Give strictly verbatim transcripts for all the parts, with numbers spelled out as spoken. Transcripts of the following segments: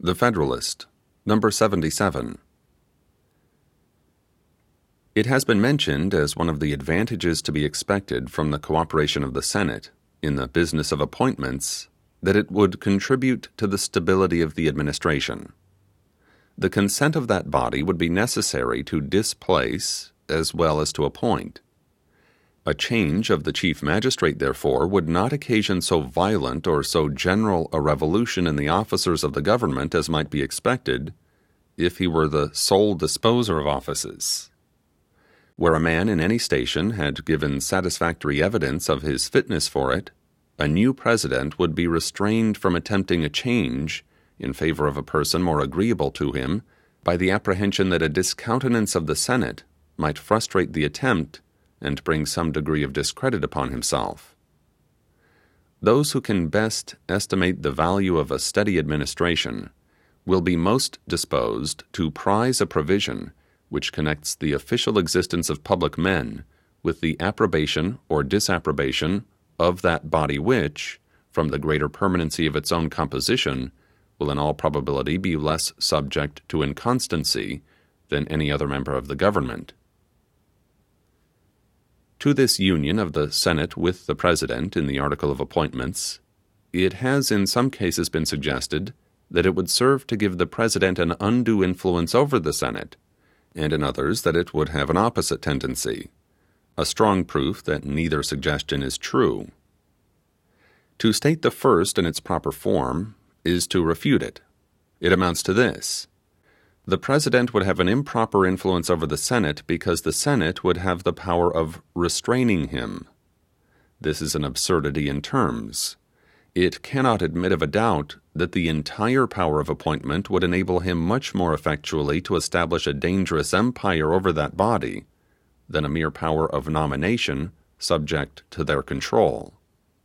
The Federalist, number seventy-seven. It has been mentioned as one of the advantages to be expected from the cooperation of the Senate in the business of appointments that it would contribute to the stability of the administration. The consent of that body would be necessary to displace as well as to appoint. A change of the chief magistrate, therefore, would not occasion so violent or so general a revolution in the officers of the government as might be expected if he were the sole disposer of offices. Where a man in any station had given satisfactory evidence of his fitness for it, a new president would be restrained from attempting a change in favor of a person more agreeable to him by the apprehension that a discountenance of the Senate might frustrate the attempt and bring some degree of discredit upon himself. Those who can best estimate the value of a steady administration will be most disposed to prize a provision which connects the official existence of public men with the approbation or disapprobation of that body which, from the greater permanency of its own composition, will in all probability be less subject to inconstancy than any other member of the government. To this union of the Senate with the President in the article of appointments, it has in some cases been suggested that it would serve to give the President an undue influence over the Senate, and in others that it would have an opposite tendency, a strong proof that neither suggestion is true. To state the first in its proper form is to refute it. It amounts to this: the President would have an improper influence over the Senate because the Senate would have the power of restraining him. This is an absurdity in terms. It cannot admit of a doubt that the entire power of appointment would enable him much more effectually to establish a dangerous empire over that body than a mere power of nomination subject to their control.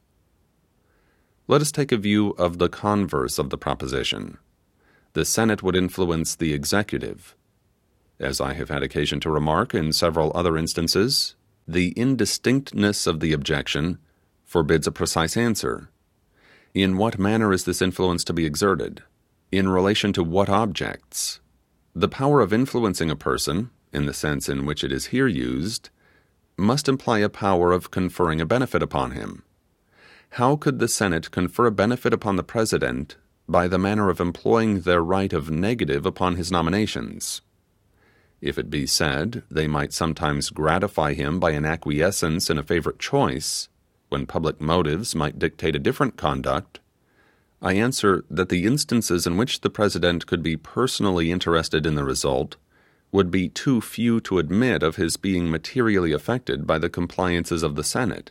Let us take a view of the converse of the proposition. The Senate would influence the executive. As I have had occasion to remark in several other instances, the indistinctness of the objection forbids a precise answer. In what manner is this influence to be exerted? In relation to what objects? The power of influencing a person, in the sense in which it is here used, must imply a power of conferring a benefit upon him. How could the Senate confer a benefit upon the President by the manner of employing their right of negative upon his nominations? If it be said they might sometimes gratify him by an acquiescence in a favorite choice, when public motives might dictate a different conduct, I answer that the instances in which the President could be personally interested in the result would be too few to admit of his being materially affected by the compliances of the Senate.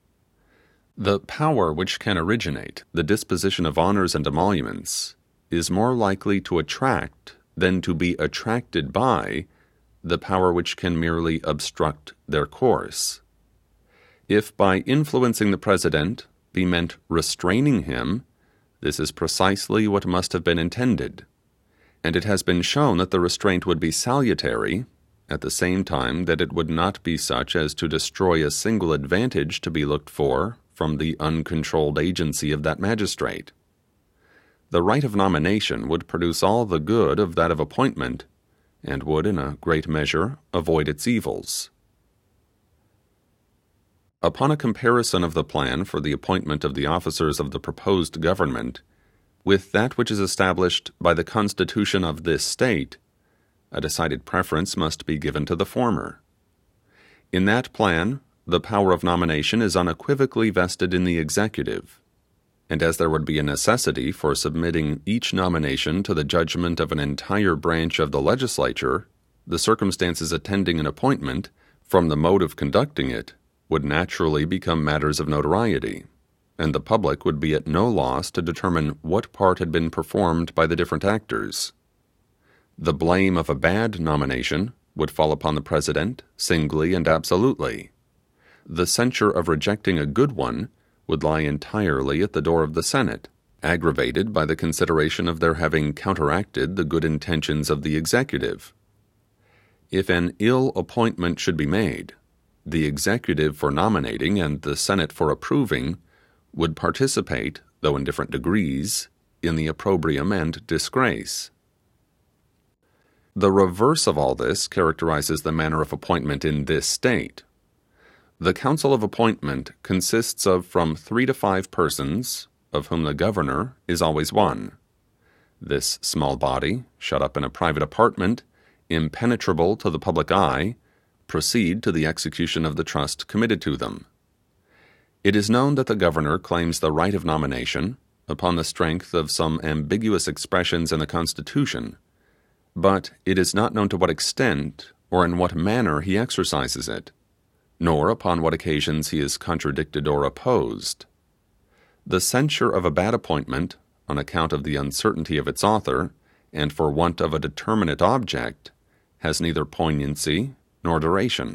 The power which can originate the disposition of honors and emoluments is more likely to attract than to be attracted by the power which can merely obstruct their course. If by influencing the President be meant restraining him, this is precisely what must have been intended, and it has been shown that the restraint would be salutary, at the same time that it would not be such as to destroy a single advantage to be looked for from the uncontrolled agency of that magistrate. The right of nomination would produce all the good of that of appointment, and would in a great measure avoid its evils. Upon a comparison of the plan for the appointment of the officers of the proposed government with that which is established by the Constitution of this state, a decided preference must be given to the former. In that plan, the power of nomination is unequivocally vested in the executive, and as there would be a necessity for submitting each nomination to the judgment of an entire branch of the legislature, the circumstances attending an appointment, from the mode of conducting it, would naturally become matters of notoriety, and the public would be at no loss to determine what part had been performed by the different actors. The blame of a bad nomination would fall upon the President singly and absolutely. The censure of rejecting a good one would lie entirely at the door of the Senate, aggravated by the consideration of their having counteracted the good intentions of the executive. If an ill appointment should be made, the executive for nominating and the Senate for approving would participate, though in different degrees, in the opprobrium and disgrace. The reverse of all this characterizes the manner of appointment in this state. The Council of Appointment consists of from three to five persons, of whom the governor is always one. This small body, shut up in a private apartment, impenetrable to the public eye, proceed to the execution of the trust committed to them. It is known that the governor claims the right of nomination upon the strength of some ambiguous expressions in the Constitution, but it is not known to what extent or in what manner he exercises it, nor upon what occasions he is contradicted or opposed. The censure of a bad appointment, on account of the uncertainty of its author, and for want of a determinate object, has neither poignancy nor duration.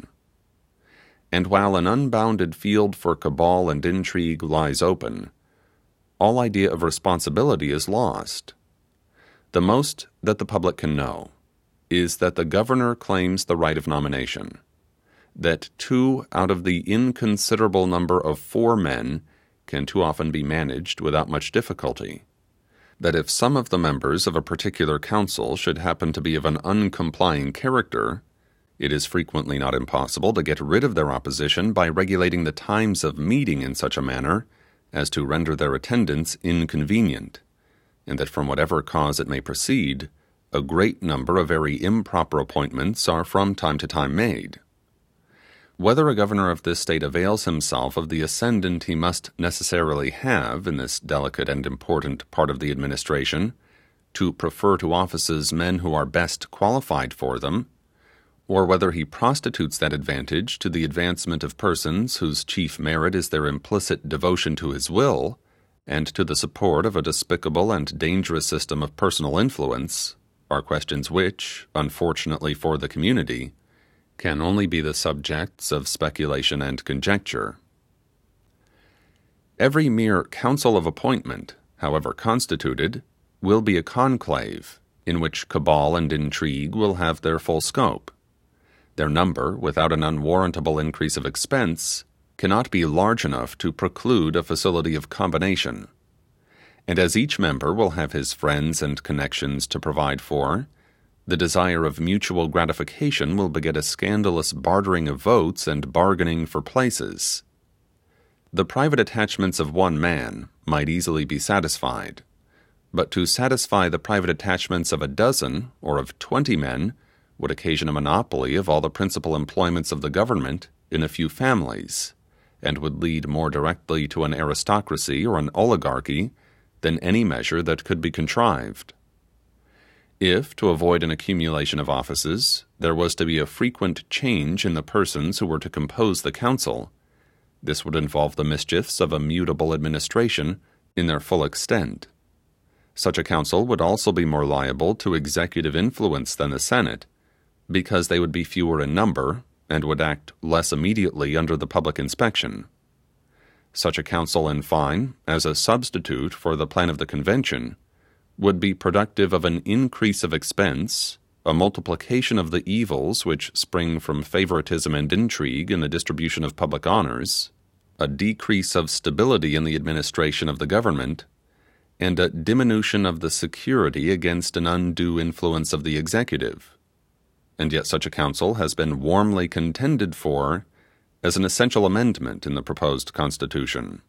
And while an unbounded field for cabal and intrigue lies open, all idea of responsibility is lost. The most that the public can know is that the governor claims the right of nomination, that two out of the inconsiderable number of four men can too often be managed without much difficulty, that if some of the members of a particular council should happen to be of an uncomplying character, it is frequently not impossible to get rid of their opposition by regulating the times of meeting in such a manner as to render their attendance inconvenient, and that from whatever cause it may proceed, a great number of very improper appointments are from time to time made. Whether a governor of this state avails himself of the ascendant he must necessarily have in this delicate and important part of the administration, to prefer to offices men who are best qualified for them, or whether he prostitutes that advantage to the advancement of persons whose chief merit is their implicit devotion to his will, and to the support of a despicable and dangerous system of personal influence, are questions which, unfortunately for the community, can only be the subjects of speculation and conjecture. Every mere council of appointment, however constituted, will be a conclave, in which cabal and intrigue will have their full scope. Their number, without an unwarrantable increase of expense, cannot be large enough to preclude a facility of combination. And as each member will have his friends and connections to provide for, the desire of mutual gratification will beget a scandalous bartering of votes and bargaining for places. The private attachments of one man might easily be satisfied, but to satisfy the private attachments of a dozen or of twenty men would occasion a monopoly of all the principal employments of the government in a few families, and would lead more directly to an aristocracy or an oligarchy than any measure that could be contrived. If, to avoid an accumulation of offices, there was to be a frequent change in the persons who were to compose the council, this would involve the mischiefs of a mutable administration in their full extent. Such a council would also be more liable to executive influence than the Senate, because they would be fewer in number and would act less immediately under the public inspection. Such a council, in fine, as a substitute for the plan of the convention, would be productive of an increase of expense, a multiplication of the evils which spring from favoritism and intrigue in the distribution of public honors, a decrease of stability in the administration of the government, and a diminution of the security against an undue influence of the executive. And yet such a council has been warmly contended for as an essential amendment in the proposed Constitution.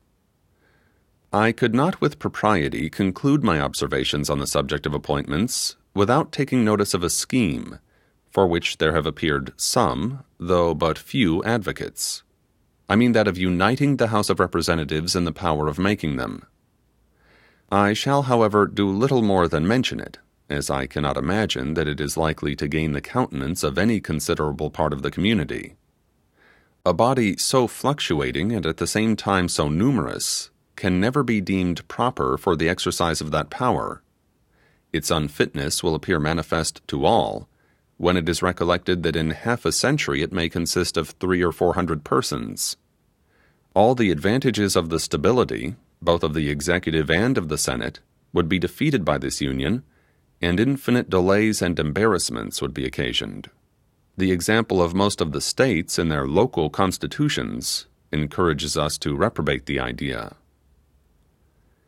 I could not with propriety conclude my observations on the subject of appointments without taking notice of a scheme, for which there have appeared some, though but few, advocates. I mean that of uniting the House of Representatives in the power of making them. I shall, however, do little more than mention it, as I cannot imagine that it is likely to gain the countenance of any considerable part of the community. A body so fluctuating and at the same time so numerous can never be deemed proper for the exercise of that power. Its unfitness will appear manifest to all, when it is recollected that in half a century it may consist of three or four hundred persons. All the advantages of the stability, both of the executive and of the Senate, would be defeated by this union, and infinite delays and embarrassments would be occasioned. The example of most of the states in their local constitutions encourages us to reprobate the idea.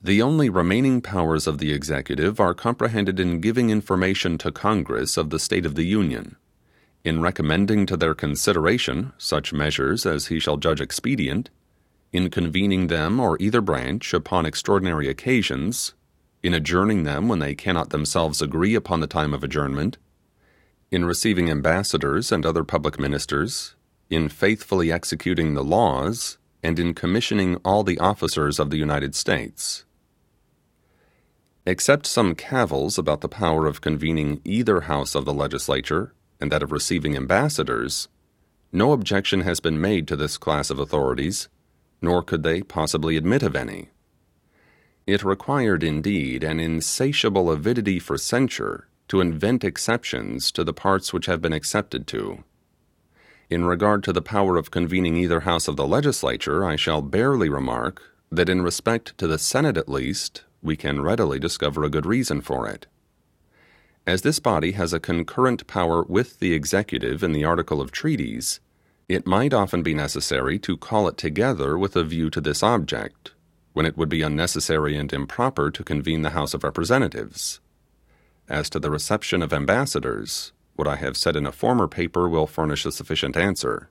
The only remaining powers of the executive are comprehended in giving information to Congress of the state of the Union, in recommending to their consideration such measures as he shall judge expedient, in convening them or either branch upon extraordinary occasions, in adjourning them when they cannot themselves agree upon the time of adjournment, in receiving ambassadors and other public ministers, in faithfully executing the laws, and in commissioning all the officers of the United States. Except some cavils about the power of convening either house of the legislature and that of receiving ambassadors, no objection has been made to this class of authorities, nor could they possibly admit of any. It required indeed an insatiable avidity for censure to invent exceptions to the parts which have been accepted to. In regard to the power of convening either house of the legislature, I shall barely remark that in respect to the Senate at least, we can readily discover a good reason for it. As this body has a concurrent power with the executive in the article of treaties, it might often be necessary to call it together with a view to this object, when it would be unnecessary and improper to convene the House of Representatives. As to the reception of ambassadors, what I have said in a former paper will furnish a sufficient answer.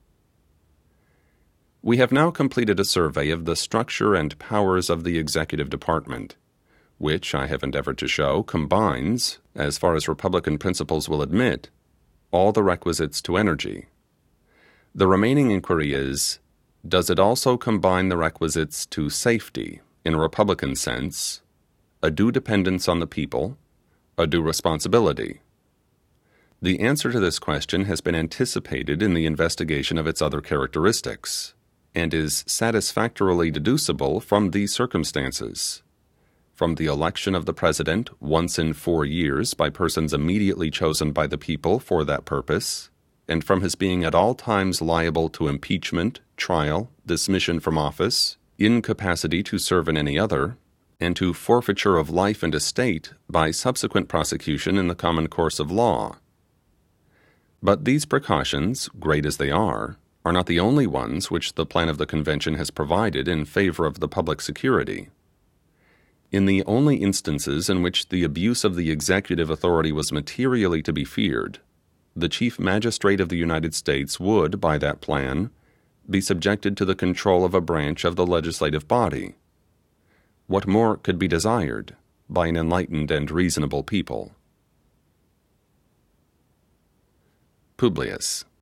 We have now completed a survey of the structure and powers of the executive department, which, I have endeavored to show, combines, as far as Republican principles will admit, all the requisites to energy. The remaining inquiry is, does it also combine the requisites to safety, in a Republican sense, a due dependence on the people, a due responsibility? The answer to this question has been anticipated in the investigation of its other characteristics, and is satisfactorily deducible from these circumstances. From the election of the President once in four years by persons immediately chosen by the people for that purpose, and from his being at all times liable to impeachment, trial, dismission from office, incapacity to serve in any other, and to forfeiture of life and estate by subsequent prosecution in the common course of law. But these precautions, great as they are, are not the only ones which the plan of the convention has provided in favor of the public security. In the only instances in which the abuse of the executive authority was materially to be feared, the Chief Magistrate of the United States would, by that plan, be subjected to the control of a branch of the legislative body. What more could be desired by an enlightened and reasonable people? Publius.